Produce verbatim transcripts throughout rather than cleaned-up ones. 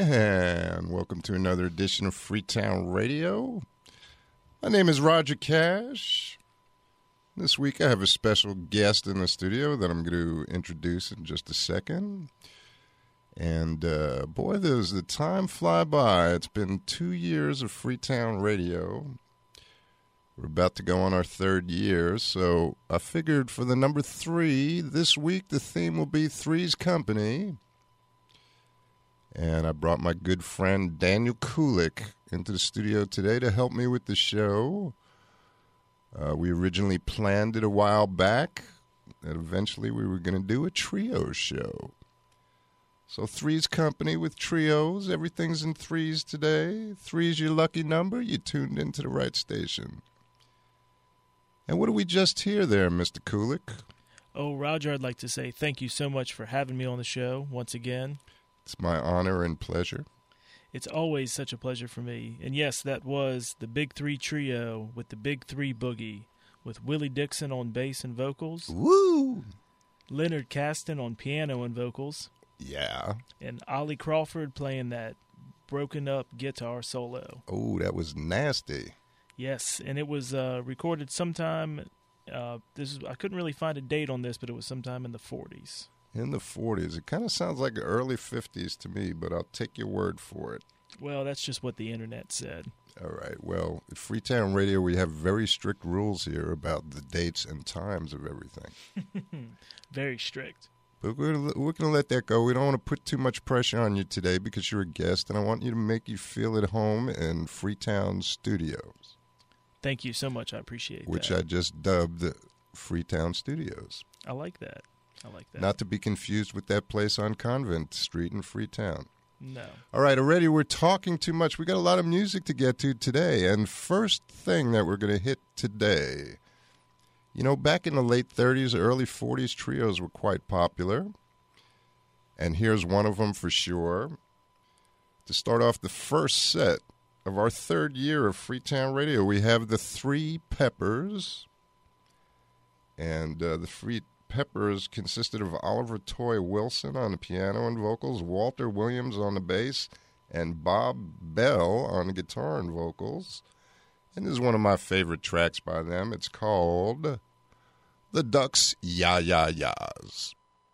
and welcome to another edition of Freetown Radio. My name is Roger Cash. This week I have a special guest in the studio that I'm going to introduce in just a second. And uh, boy, does the time fly by. It's been two years of Freetown Radio. We're about to go on our third year, so I figured for the number three, this week the theme will be Three's Company. And I brought my good friend Daniel Kulik into the studio today to help me with the show. Uh, we originally planned it a while back, and eventually we were going to do a trio show. So Three's Company with trios. Everything's in threes today. Three's your lucky number. You tuned into the right station. And what do we just hear there, Mister Kulik? Oh, Roger, I'd like to say thank you so much for having me on the show once again. It's my honor and pleasure. It's always such a pleasure for me. And yes, that was the Big Three Trio with the Big Three Boogie, with Willie Dixon on bass and vocals. Woo! Leonard Caston on piano and vocals. Yeah. And Ollie Crawford playing that broken up guitar solo. Oh, that was nasty. Yes, and it was uh, recorded sometime, uh, this is, I couldn't really find a date on this, but it was sometime in the forties. In the forties. It kind of sounds like early fifties to me, but I'll take your word for it. Well, that's just what the internet said. All right. Well, at Freetown Radio, we have very strict rules here about the dates and times of everything. Very strict. But we're, we're going to let that go. We don't want to put too much pressure on you today because you're a guest, and I want you to make you feel at home in Freetown Studios. Thank you so much. I appreciate which that. Which I just dubbed Freetown Studios. I like that. I like that. Not to be confused with that place on Convent Street in Freetown. No. All right, already we're talking too much. We got a lot of music to get to today. And first thing that we're going to hit today, you know, back in the late thirties, early forties, trios were quite popular. And here's one of them for sure. To start off the first set of our third year of Freetown Radio, we have the Three Peppers. And uh, the Three Peppers consisted of Oliver Toy Wilson on the piano and vocals, Walter Williams on the bass, and Bob Bell on the guitar and vocals. And this is one of my favorite tracks by them. It's called The Ducks Ya Ya Ya's.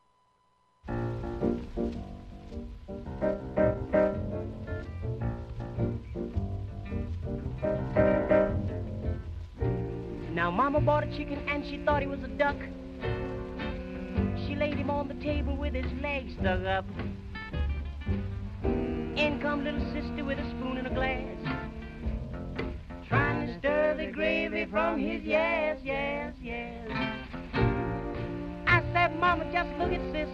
Now Mama bought a chicken and she thought he was a duck. She laid him on the table with his legs stuck up. In come little sister with a spoon and a glass, trying to stir the gravy from his yes, yes, yes. I said, Mama, just look at sis.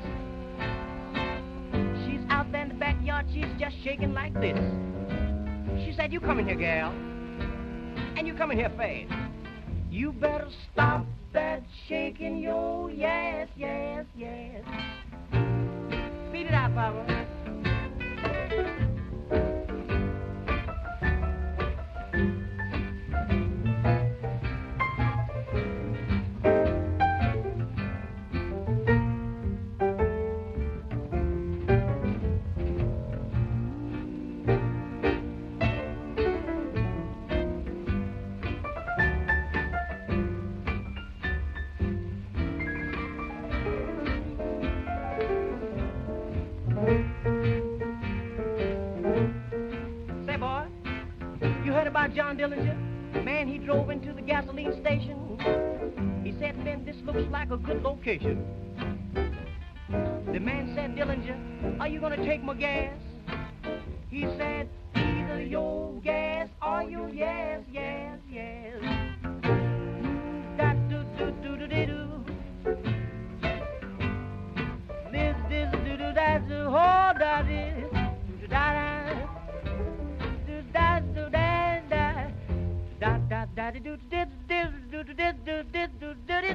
She's out there in the backyard, she's just shaking like this. She said, you come in here, gal, and you come in here fast. You better stop that shaking, yo, yes, yes, yes. Beat it out, Papa. John Dillinger, man, he drove into the gasoline station. He said, man, this looks like a good location. The man said, Dillinger, are you gonna take my gas? He said, either your gas or your yes, yes, yes. Da do do do do do do. This this do do da do ho da this do da da do da do da. Da da da do do do do do do do do do do.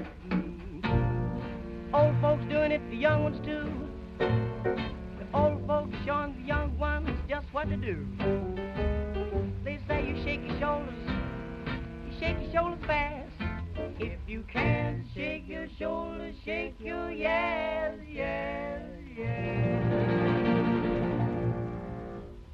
Old folks doing it, the young ones too. The old folks showing the young ones just what to do. They say you shake your shoulders, you shake your shoulders fast. If you can't shake your shoulders, shake your yes, yes, yes.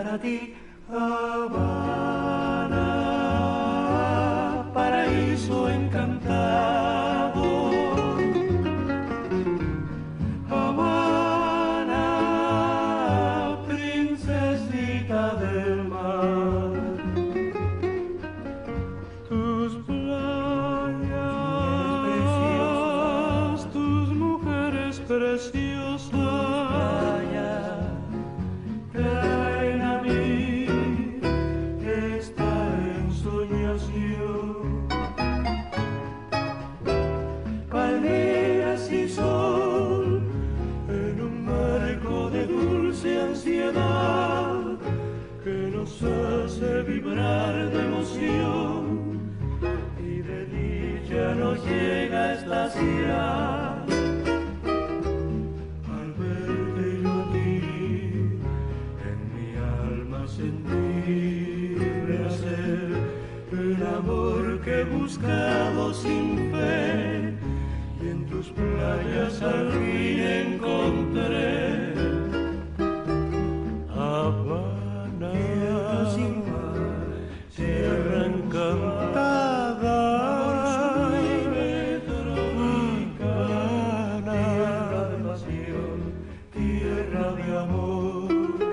para ti, Habana, paraíso encantado. Habana, princesita del mar. Tus playas, tus mujeres preciosas, traen a mí esta ensoñación. Palmeras y sol en un marco de dulce ansiedad que nos hace vibrar de emoción y de dicha nos llega a estaciar. Al verte yo a ti, en mi alma sentí renacer el amor que he buscado sin fe y en tus playas al fin encontré. Habana, tierra sin mar, tierra encantada, sublime, tropicana, tierra de pasión, tierra de amor.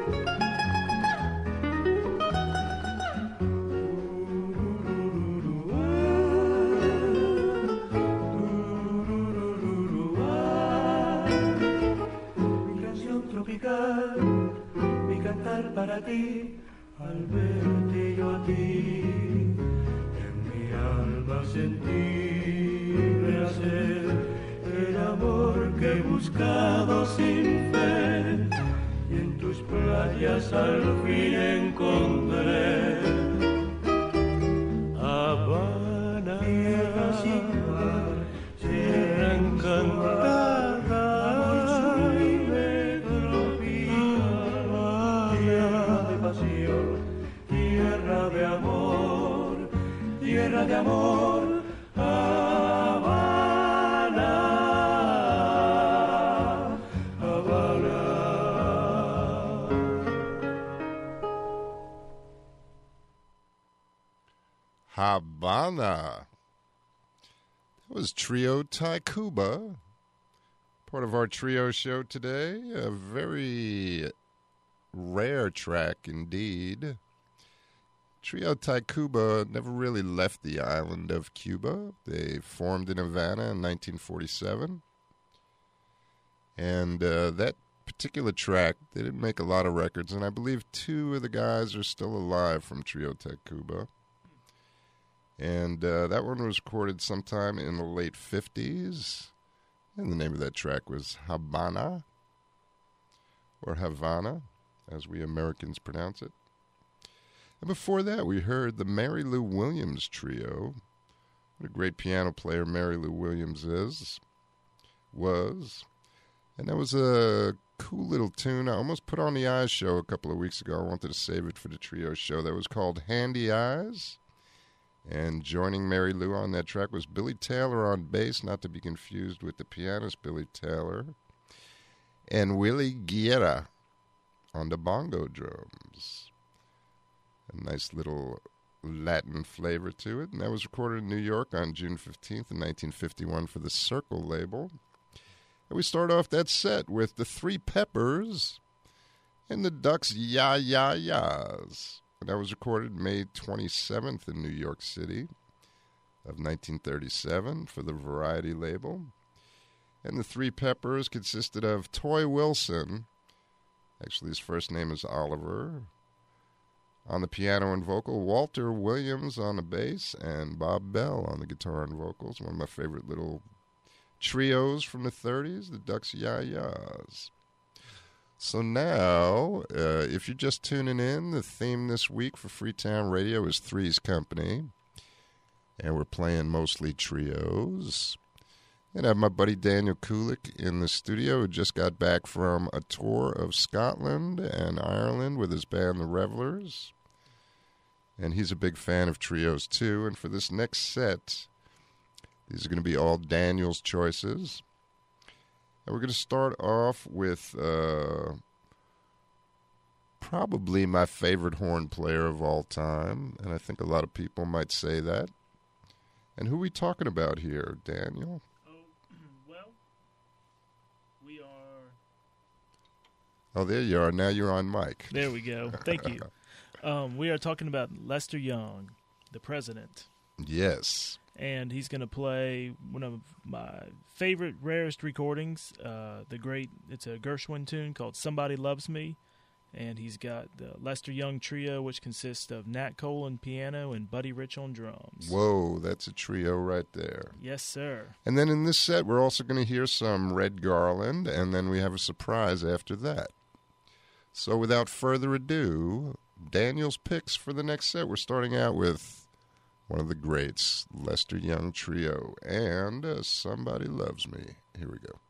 Mi canción tropical, mi cantar para ti, al verte yo a ti, en mi alma sentí renacer el amor que he buscado sin fe y en tus playas al fin encontré. Habana, tierra sin mar, tierra encantada, amor sublime, tropical, tierra de pasión, tierra de amor, tierra de amor, Habana, Habana. Habana. That was Trio Tacuba, part of our trio show today. A very rare track indeed. Trio Tacuba never really left the island of Cuba. They formed in Havana in nineteen forty-seven. And uh, that particular track, they didn't make a lot of records, and I believe two of the guys are still alive from Trio Tacuba. And uh, that one was recorded sometime in the late fifties. And the name of that track was Habana, or Havana, as we Americans pronounce it. And before that, we heard the Mary Lou Williams Trio. What a great piano player Mary Lou Williams is, was. And that was a cool little tune I almost put on the Eyes show a couple of weeks ago. I wanted to save it for the trio show. That was called Handy Eyes. And joining Mary Lou on that track was Billy Taylor on bass, not to be confused with the pianist Billy Taylor, and Willie Guerra on the bongo drums. A nice little Latin flavor to it. And that was recorded in New York on June fifteenth in nineteen fifty-one for the Circle label. And we start off that set with the Three Peppers and the Ducks Ya Ya Ya's. And that was recorded May twenty-seventh in New York City of nineteen thirty-seven for the Variety label. And the Three Peppers consisted of Toy Wilson, actually his first name is Oliver, on the piano and vocal, Walter Williams on the bass, and Bob Bell on the guitar and vocals. One of my favorite little trios from the thirties, the Ducks Ya-Ya's. So now, uh, if you're just tuning in, the theme this week for Freetown Radio is Three's Company. And we're playing mostly trios. And I have my buddy Daniel Kulik in the studio, who just got back from a tour of Scotland and Ireland with his band, The Revelers. And he's a big fan of trios, too. And for this next set, these are going to be all Daniel's choices. And we're going to start off with uh, probably my favorite horn player of all time, and I think a lot of people might say that. And who are we talking about here, Daniel? Oh, well, we are... Oh, there you are. Now you're on mic. There we go. Thank you. Um, we are talking about Lester Young, the president. Yes. And he's going to play one of my favorite, rarest recordings, uh, the great, it's a Gershwin tune called Somebody Loves Me. And he's got the Lester Young Trio, which consists of Nat Cole on piano and Buddy Rich on drums. Whoa, that's a trio right there. Yes, sir. And then in this set, we're also going to hear some Red Garland, and then we have a surprise after that. So without further ado, Daniel's picks for the next set. We're starting out with one of the greats, Lester Young Trio, and uh, Somebody Loves Me. Here we go.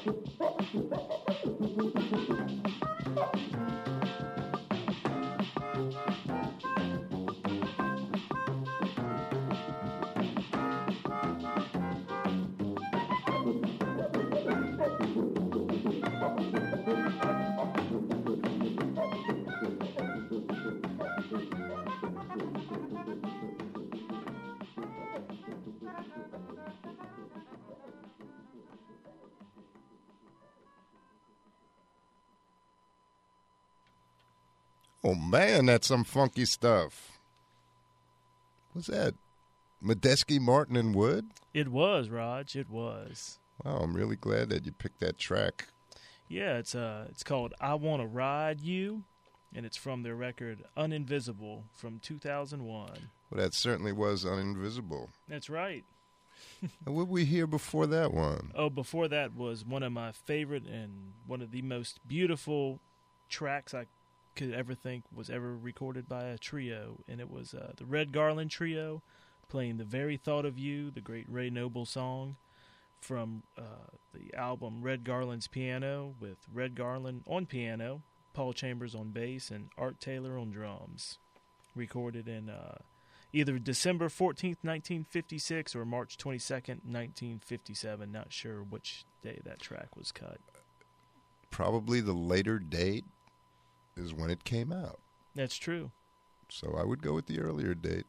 Oh, man, that's some funky stuff. What's that? Medeski, Martin, and Wood? It was, Raj. It was. Wow, I'm really glad that you picked that track. Yeah, it's uh, it's called I Wanna Ride You, and it's from their record Uninvisible from two thousand one. Well, that certainly was Uninvisible. That's right. And what did we hear before that one? Oh, before that was one of my favorite and one of the most beautiful tracks I could ever think was ever recorded by a trio, and it was uh, the Red Garland Trio playing The Very Thought of You, the great Ray Noble song from uh, the album Red Garland's Piano, with Red Garland on piano, Paul Chambers on bass, and Art Taylor on drums. Recorded in uh, either December fourteenth, nineteen fifty-six or March twenty-second, nineteen fifty-seven. Not sure which day that track was cut. Probably the later date is when it came out. That's true. So I would go with the earlier date.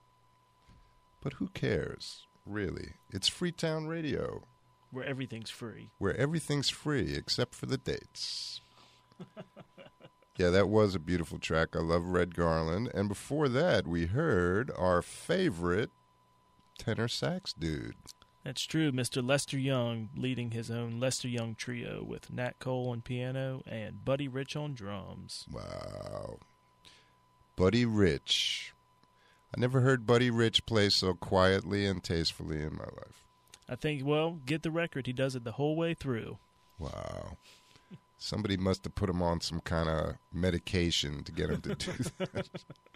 But who cares, really? It's Freetown Radio. Where everything's free. Where everything's free except for the dates. Yeah, that was a beautiful track. I love Red Garland. And before that, we heard our favorite tenor sax dude. That's true. Mister Lester Young leading his own Lester Young Trio with Nat Cole on piano and Buddy Rich on drums. Wow. Buddy Rich. I never heard Buddy Rich play so quietly and tastefully in my life. I think, well, get the record. He does it the whole way through. Wow. Somebody must have put him on some kind of medication to get him to do that.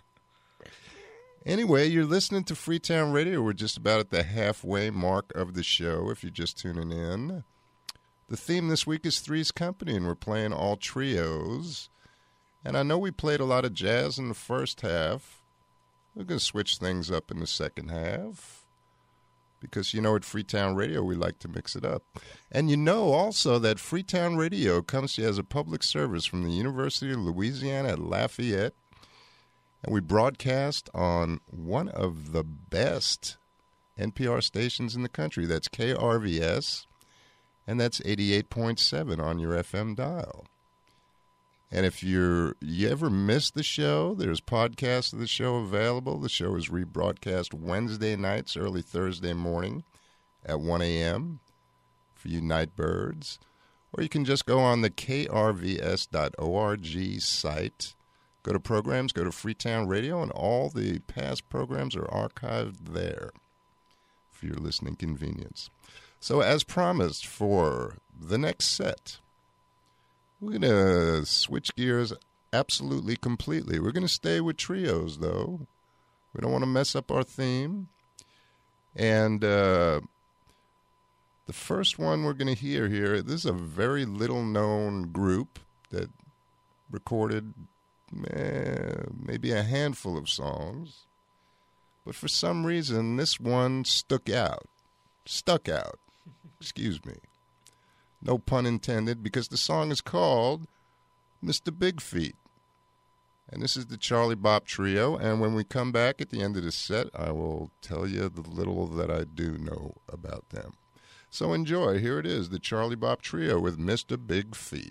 Anyway, you're listening to Freetown Radio. We're just about at the halfway mark of the show, if you're just tuning in. The theme this week is Three's Company, and we're playing all trios. And I know we played a lot of jazz in the first half. We're going to switch things up in the second half. Because, you know, at Freetown Radio, we like to mix it up. And you know also that Freetown Radio comes to you as a public service from the University of Louisiana at Lafayette. And we broadcast on one of the best N P R stations in the country. That's K R V S, and that's eighty-eight point seven on your F M dial. And if you're you ever missed the show, there's podcasts of the show available. The show is rebroadcast Wednesday nights, early Thursday morning at one a.m. for you night birds. Or you can just go on the K R V S dot org site. Go to programs, go to Freetown Radio, and all the past programs are archived there for your listening convenience. So as promised, for the next set, we're going to switch gears absolutely completely. We're going to stay with trios, though. We don't want to mess up our theme. And uh, the first one we're going to hear here, this is a very little-known group that recorded Eh, maybe a handful of songs, but for some reason this one stuck out. Stuck out. Excuse me. No pun intended, because the song is called Mister Big Feet. And this is the Charlie Bop Trio, and when we come back at the end of the set, I will tell you the little that I do know about them. So enjoy. Here it is, the Charlie Bop Trio with Mister Big Feet.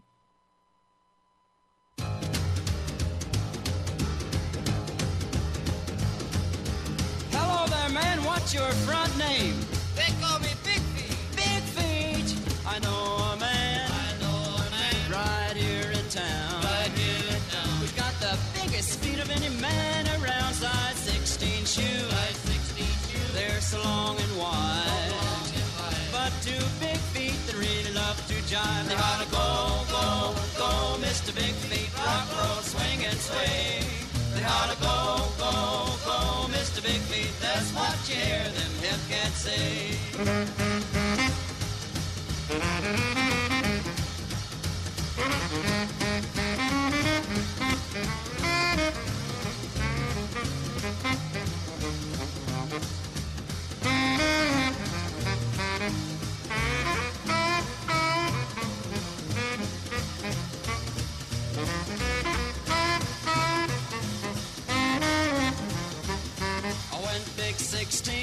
What's your front name? They call me Big Feet. Big Feet. I know a man. I know a man. Right here in town. Right here in town. Who's got the biggest feet of any man around. Size sixteen shoes. Size sixteen shoes. They're so long and wide. So long and wide. But two big feet that really love to jive. They gotta go, go, go, Mister Big Feet. Rock, roll, swing and sway. They oughta go, go, go, Mister Big Feet. That's what you hear them hip cats say.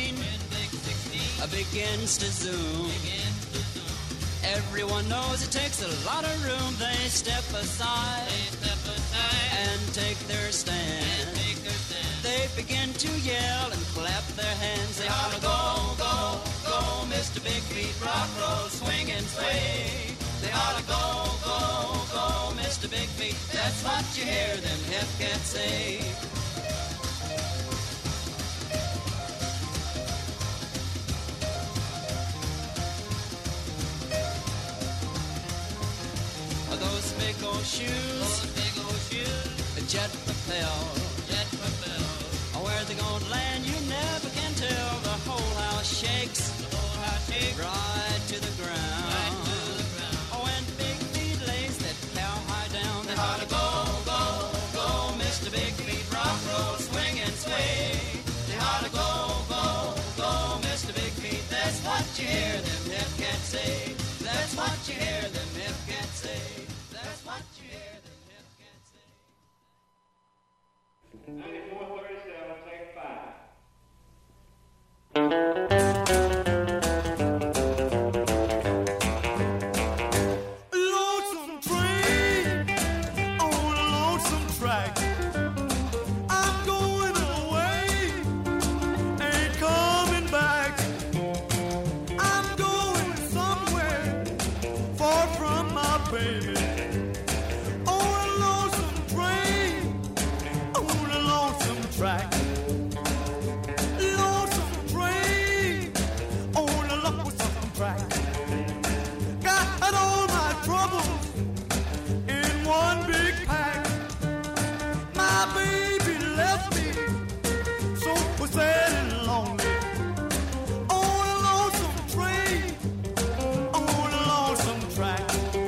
sixteen begins to zoom. Everyone knows it takes a lot of room. They step aside, they step aside and take their stand. Take their stand. They begin to yell and clap their hands. They holler, go, go, go, Mister Big Feet, rock, roll, swing and sway. They holler, go, go, go, Mister Big Feet. That's what you hear them hip cats say. Those big old shoes, those big old shoes, jet propel, jet propel. Where they gonna land, you never can tell. The whole house shakes, the whole house shakes, right to the ground. Right to the ground. Oh, and Big Feet lays that cow high down. They holler, go, go, go, Mister Big Feet, rock, roll, swing and sway. They holler, go, go, go, Mister Big Feet. That's what you hear them hip cats say. That's what you hear them hip cats say. What you hear the hip cats say. ninety-four thirty-seven, take five. Lonesome train on a lonesome track. I'm going away, ain't coming back. I'm going somewhere far from my baby. Track. Lonesome train on a lonesome track. Got all my troubles in one big pack. My baby left me so sad and lonely. On a lonesome train, on a lonesome track.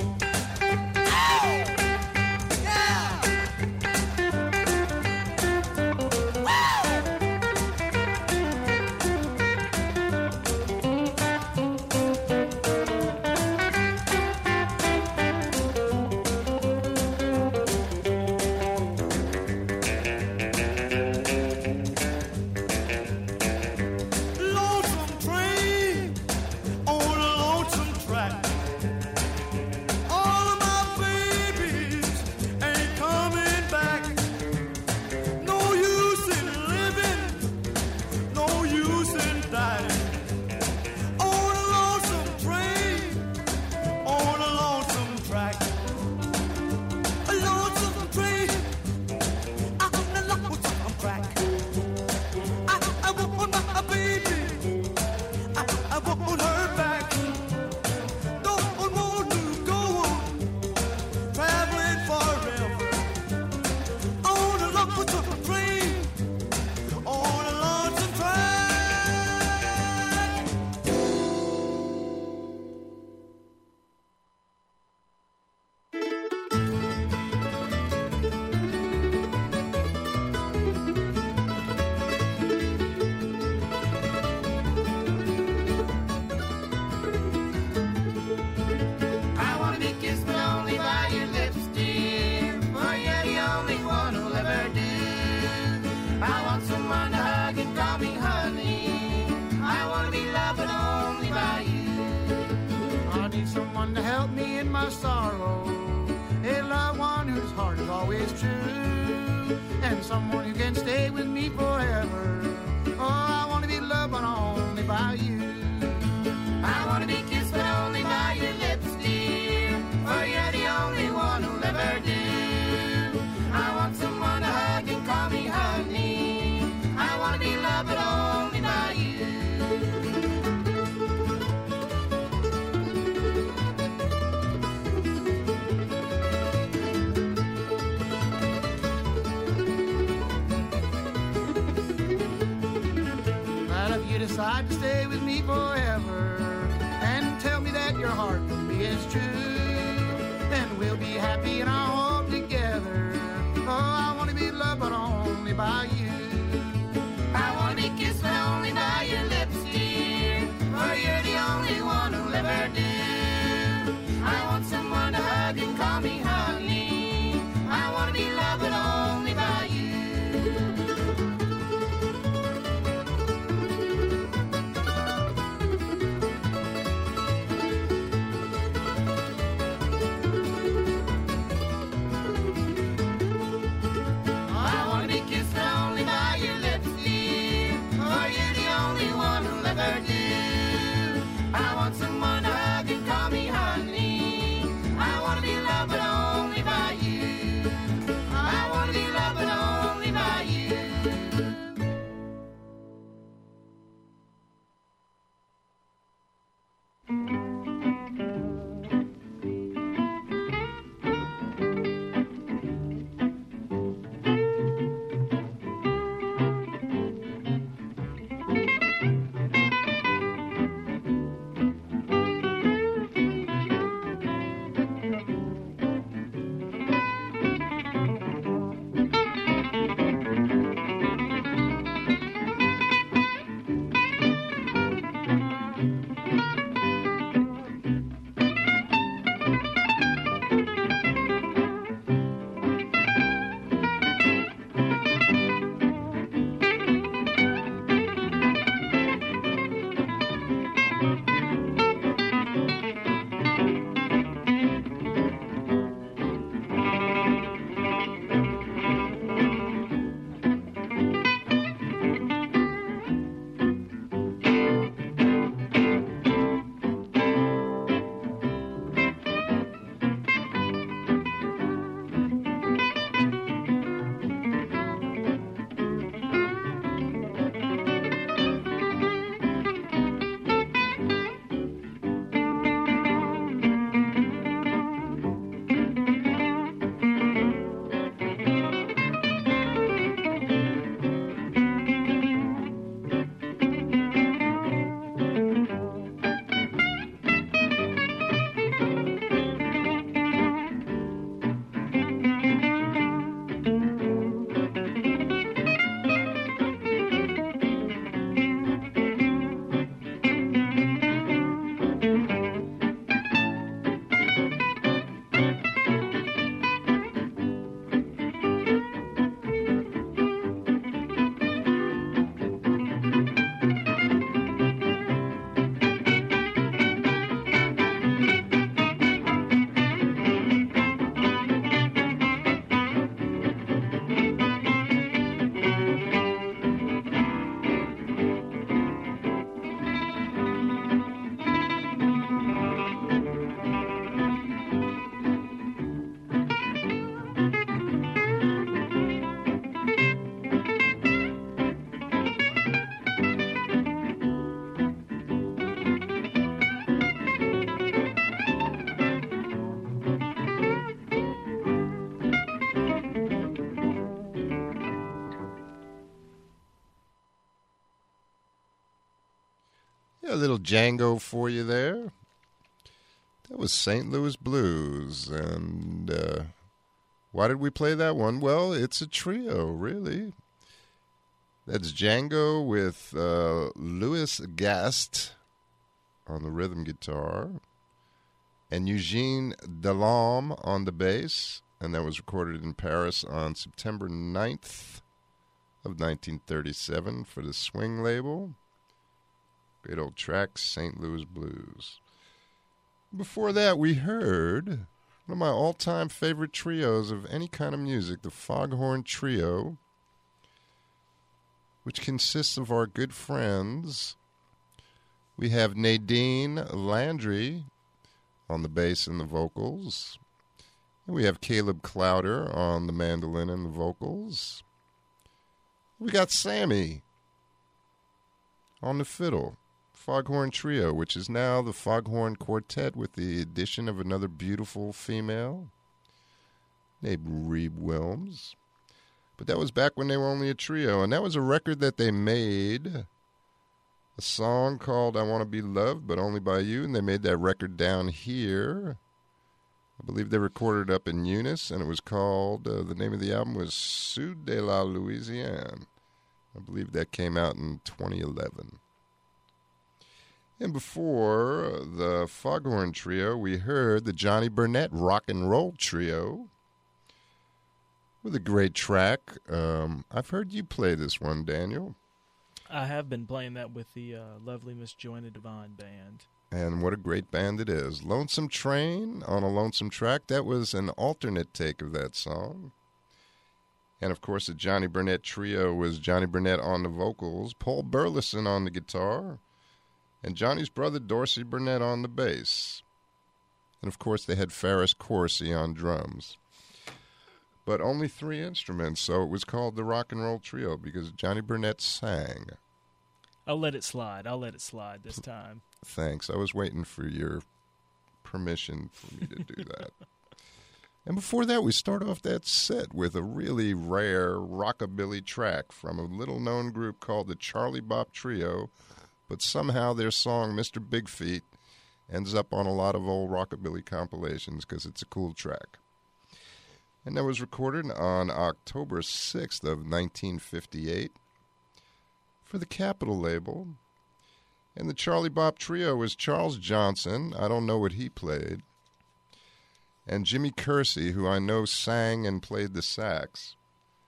Someone to help me in my sorrow, a loved one whose heart is always true, and someone who can stay with me forever. Oh, I want to be loved but only by you. I want to be kissed but only by your lips, dear, for you're the only one who'll ever do. I want someone to hug and call me honey. I want to be loved but only by you. Decide to stay with me forever and tell me that your heart for me is true, and we'll be happy in our home together. Oh, I want to be loved but only by you. I want to be kissed but only by your lips, dear, for you're the only one who'll ever do. I want someone to hug and call me honey. I want to be loved but only by you. Yeah, a little Django for you there. That was Saint Louis Blues. And uh, why did we play that one? Well, it's a trio, really. That's Django with uh, Louis Gast on the rhythm guitar and Eugene Delhomme on the bass. And that was recorded in Paris on September ninth of nineteen thirty-seven for the Swing label. Great old track, Saint Louis Blues. Before that, we heard one of my all-time favorite trios of any kind of music, the Foghorn Trio, which consists of our good friends. We have Nadine Landry on the bass and the vocals. And we have Caleb Clowder on the mandolin and the vocals. We got Sammy on the fiddle. Foghorn Trio, which is now the Foghorn Quartet with the addition of another beautiful female named Rebe Wilms. But that was back when they were only a trio, and that was a record that they made, a song called I Want to Be Loved, But Only by You, and they made that record down here. I believe they recorded it up in Eunice, and it was called, uh, the name of the album was Sud de la Louisiane. I believe that came out in twenty eleven. And before the Foghorn Trio, we heard the Johnny Burnett Rock and Roll Trio with a great track. Um, I've heard you play this one, Daniel. I have been playing that with the uh, lovely Miss Joanna Devine Band. And what a great band it is. Lonesome Train on a Lonesome Track. That was an alternate take of that song. And, of course, the Johnny Burnett Trio was Johnny Burnett on the vocals, Paul Burleson on the guitar, and Johnny's brother Dorsey Burnett on the bass. And, of course, they had Ferris Coursey on drums. But only three instruments, so it was called the Rock and Roll Trio because Johnny Burnett sang. I'll let it slide. I'll let it slide this time. Thanks. I was waiting for your permission for me to do that. And before that, we start off that set with a really rare rockabilly track from a little-known group called the Charlie Bop Trio, but somehow their song, Mister Big Feet, ends up on a lot of old rockabilly compilations because it's a cool track. And that was recorded on October sixth of nineteen fifty-eight for the Capitol label. And the Charlie Bop Trio was Charles Johnson. I don't know what he played. And Jimmy Kersey, who I know sang and played the sax.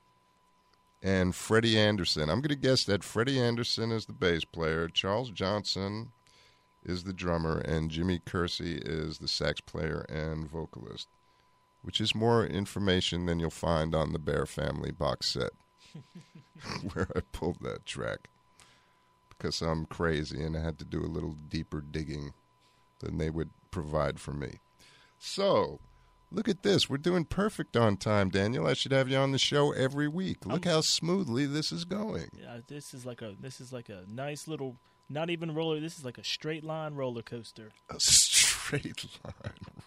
And Freddie Anderson. I'm going to guess that Freddie Anderson is the bass player, Charles Johnson is the drummer, and Jimmy Kersey is the sax player and vocalist, which is more information than you'll find on the Bear Family box set, where I pulled that track, because I'm crazy and I had to do a little deeper digging than they would provide for me. So, look at this. We're doing perfect on time, Daniel. I should have you on the show every week. Look I'm, how smoothly this is going. Yeah, this is like a this is like a nice little, not even roller. This is like a straight line roller coaster. A straight line.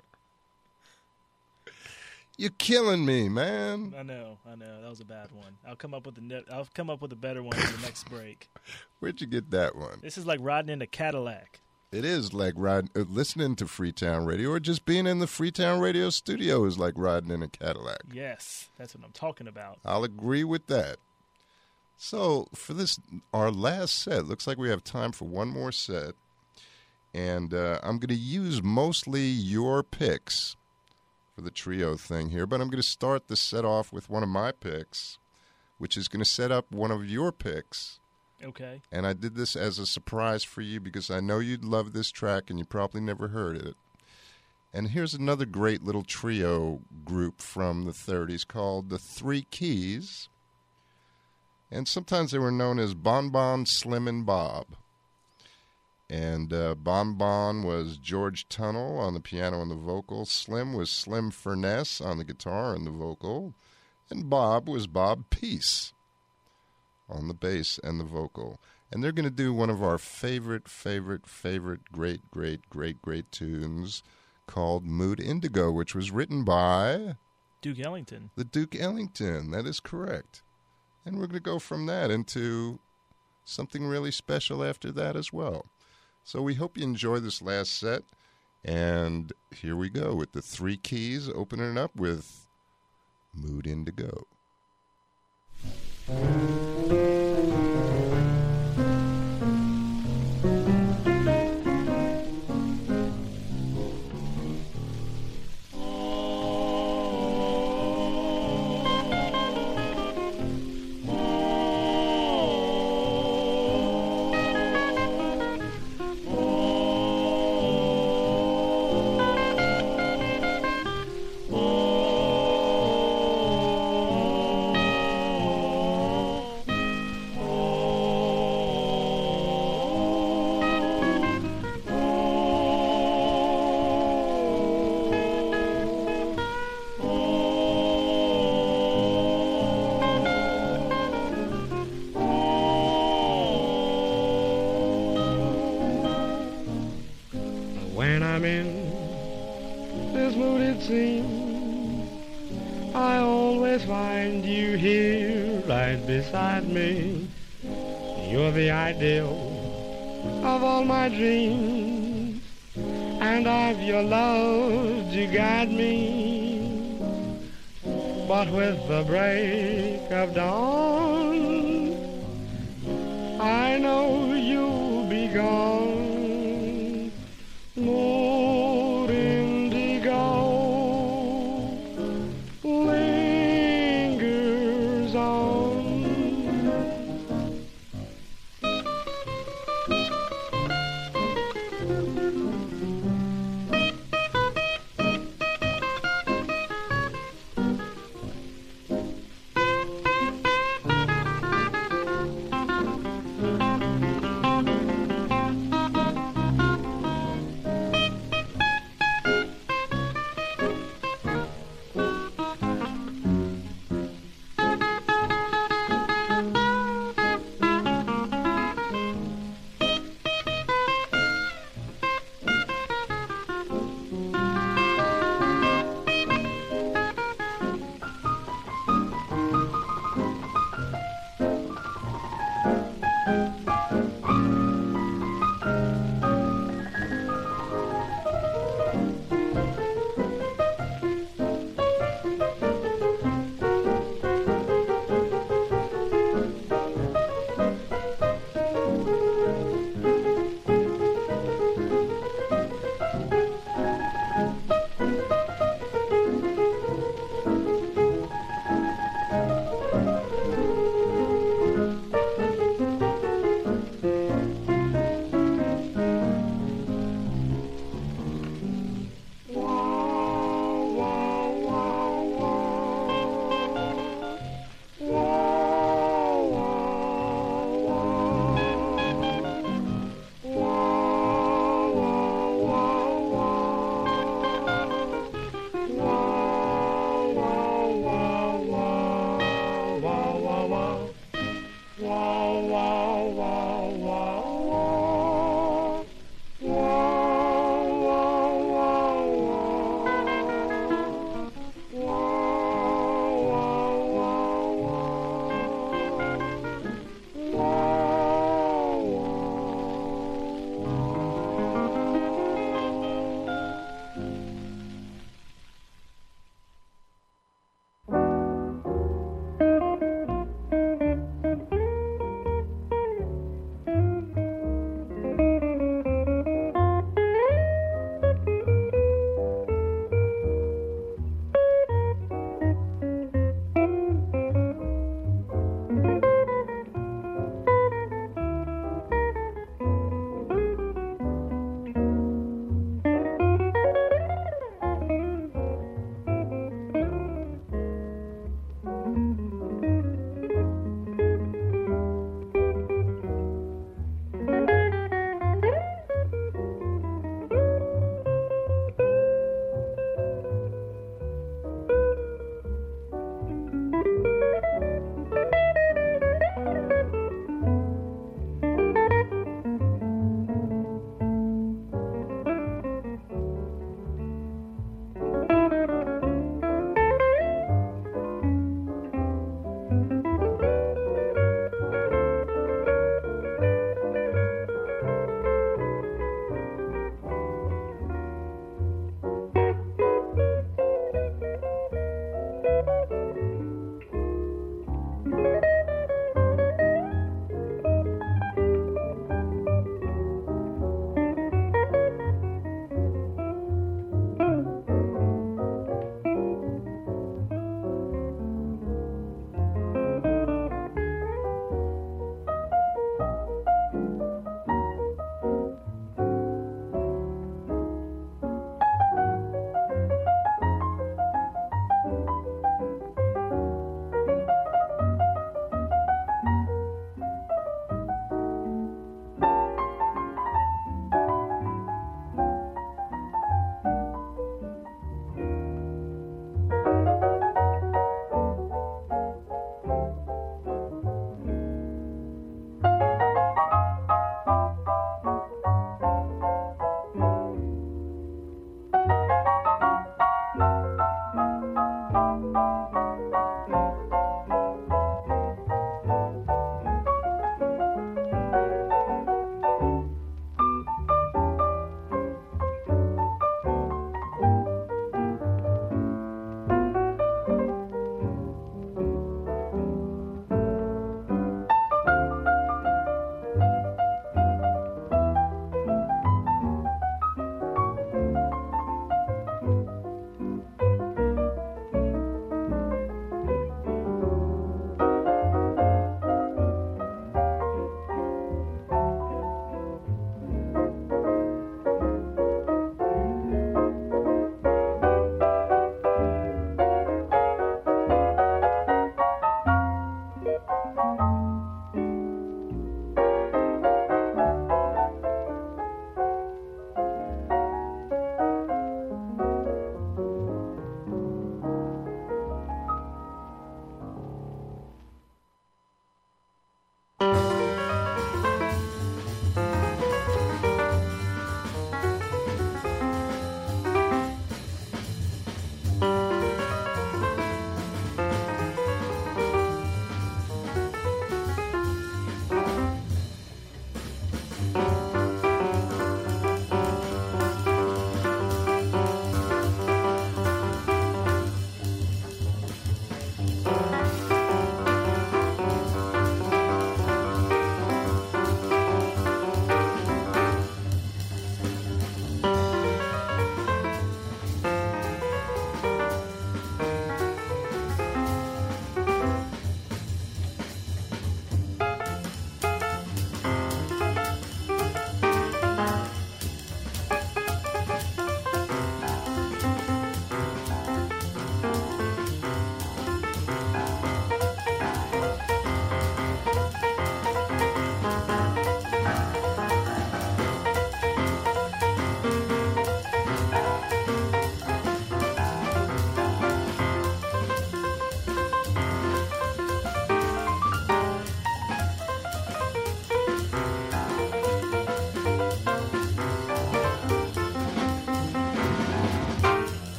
You're killing me, man. I know, I know. That was a bad one. I'll come up with a net, I'll come up with a better one for the next break. Where'd you get that one? This is like riding in a Cadillac. It is like riding, uh, listening to Freetown Radio, or just being in the Freetown Radio studio is like riding in a Cadillac. Yes, that's what I'm talking about. I'll agree with that. So for this, our last set, looks like we have time for one more set. And uh, I'm going to use mostly your picks for the trio thing here, but I'm going to start the set off with one of my picks, which is going to set up one of your picks. Okay. And I did this as a surprise for you because I know you'd love this track and you probably never heard it. And here's another great little trio group from the thirties called the Three Keys. And sometimes they were known as Bon Bon, Slim, and Bob. And uh, Bon Bon was George Tunnell on the piano and the vocal. Slim was Slim Furness on the guitar and the vocal. And Bob was Bob Peace on the bass and the vocal. And they're going to do one of our favorite, favorite, favorite, great, great, great, great tunes called Mood Indigo, which was written by Duke Ellington. The Duke Ellington. That is correct. And we're going to go from that into something really special after that as well. So we hope you enjoy this last set. And here we go with the Three Keys, opening it up with Mood Indigo. When I'm in this mood, it seems I always find you here right beside me. You're the ideal of all my dreams, and I've your love to guide me. But with the break of dawn, I know you'll be gone. Mood indigo lingers on.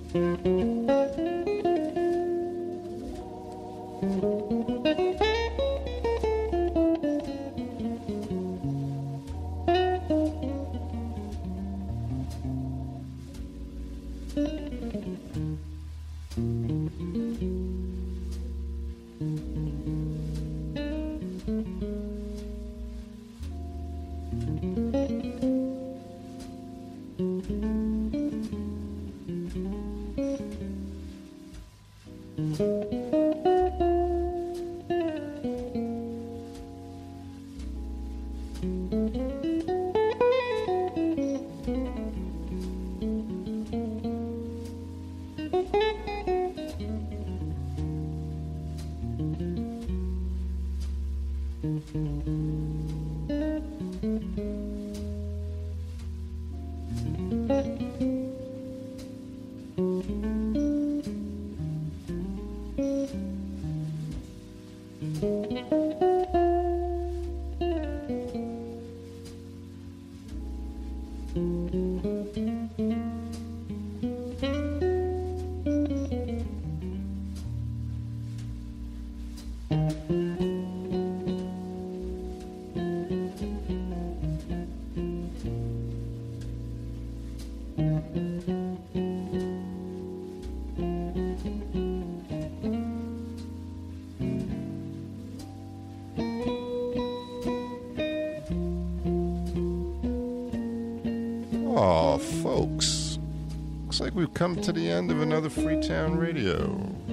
Aw, folks. Looks like we've come to the end of another Freetown Radio.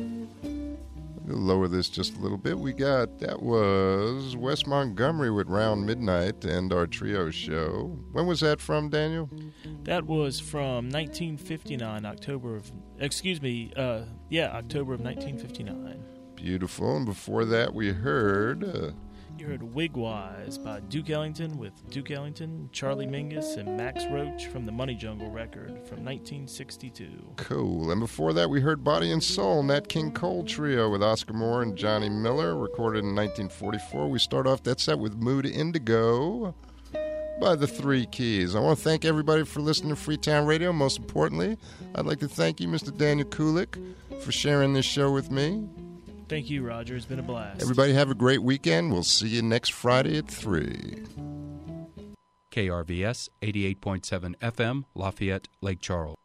We'll lower this just a little bit. We got, that was Wes Montgomery with Round Midnight and our trio show. When was that from, Daniel? That was from nineteen fifty-nine, October of, excuse me, uh, yeah, October of nineteen fifty-nine. Beautiful. And before that, we heard... Uh, You heard Wigwise by Duke Ellington with Duke Ellington, Charlie Mingus, and Max Roach from the Money Jungle record from nineteen sixty-two. Cool. And before that, we heard Body and Soul, Nat King Cole Trio with Oscar Moore and Johnny Miller, recorded in nineteen forty-four. We start off that set with Mood Indigo by the Three Keys. I want to thank everybody for listening to Freetown Radio. Most importantly, I'd like to thank you, Mister Daniel Kulik, for sharing this show with me. Thank you, Roger. It's been a blast. Everybody have a great weekend. We'll see you next Friday at three. K R V S eighty-eight point seven F M, Lafayette, Lake Charles.